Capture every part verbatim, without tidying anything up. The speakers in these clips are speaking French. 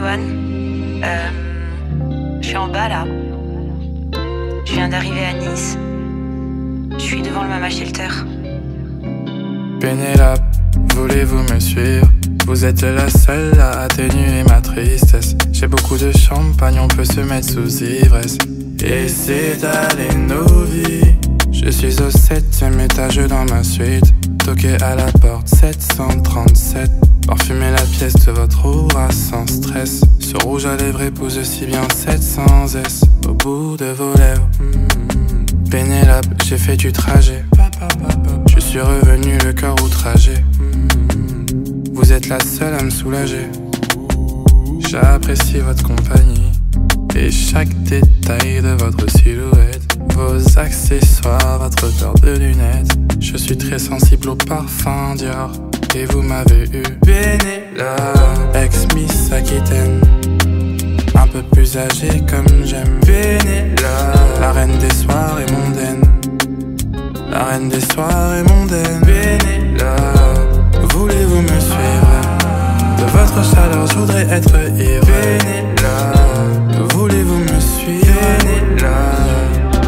Johan. Euh, je suis en bas là. Je viens d'arriver à Nice. Je suis devant le Mama Shelter. Pénélope, voulez-vous me suivre? Vous êtes la seule à atténuer ma tristesse. J'ai beaucoup de champagne, on peut se mettre sous ivresse et s'étaler nos vies. Je suis au septième étage dans ma suite, toqué à la porte sept cent trente-sept. Parfumer la pièce de votre aura sans stress. Ce rouge à lèvres épouse si bien sept cents S au bout de vos lèvres. mmh. Pénélope, j'ai fait du trajet. Je suis revenu le cœur outragé. mmh. Vous êtes la seule à me soulager. J'apprécie votre compagnie et chaque détail de votre silhouette. Vos accessoires, votre paire de lunettes. Je suis très sensible au parfum Dior et vous m'avez eu. Pénélope, ex-Miss Aquitaine, un peu plus âgée comme j'aime. Pénélope, la reine des soirées mondaines, la reine des soirées mondaines. Pénélope, voulez-vous me suivre? De votre chaleur je voudrais être ivre. Pénélope, voulez-vous me suivre? Pénélope,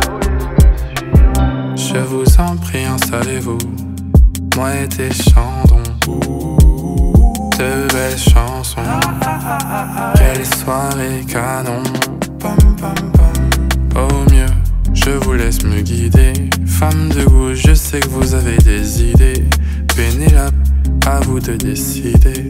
je vous en prie installez-vous. Moi et tes chandons, de belles chansons. Quelle soirée canon. Au mieux, je vous laisse me guider. Femme de goût, je sais que vous avez des idées. Pénélope, à vous de décider.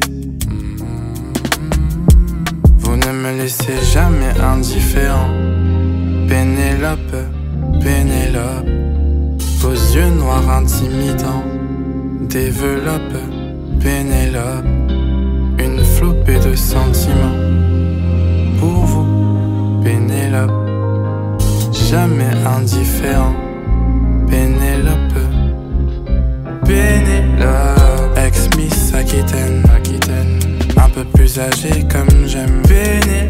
Vous ne me laissez jamais indifférent. Pénélope, Pénélope, vos yeux noirs intimidants développe. Pénélope, une flopée de sentiments pour vous. Pénélope, jamais indifférent. Pénélope, Pénélope, ex-Miss Aquitaine, Aquitaine, un peu plus âgée comme j'aime. Pénélope,